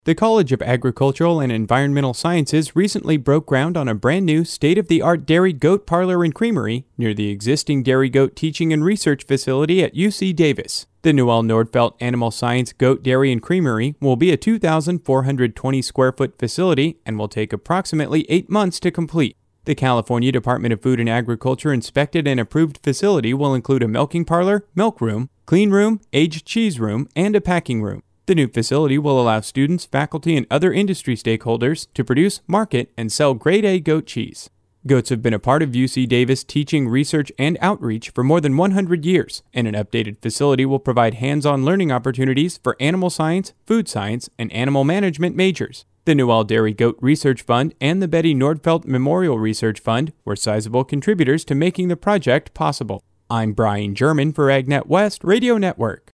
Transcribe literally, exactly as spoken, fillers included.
The College of Agricultural and Environmental Sciences recently broke ground on a brand new state-of-the-art dairy goat parlor and creamery near the existing dairy goat teaching and research facility at U C Davis. The Noel Nordfelt Animal Science Goat Dairy and Creamery will be a two thousand four hundred twenty square foot facility and will take approximately eight months to complete. The California Department of Food and Agriculture inspected and approved facility will include a milking parlor, milk room, clean room, aged cheese room, and a packing room. The new facility will allow students, faculty, and other industry stakeholders to produce, market, and sell grade A goat cheese. Goats have been a part of U C Davis teaching, research, and outreach for more than one hundred years, and an updated facility will provide hands-on learning opportunities for animal science, food science, and animal management majors. The Noel Dairy Goat Research Fund and the Betty Nordfelt Memorial Research Fund were sizable contributors to making the project possible. I'm Brian German for AgNet West Radio Network.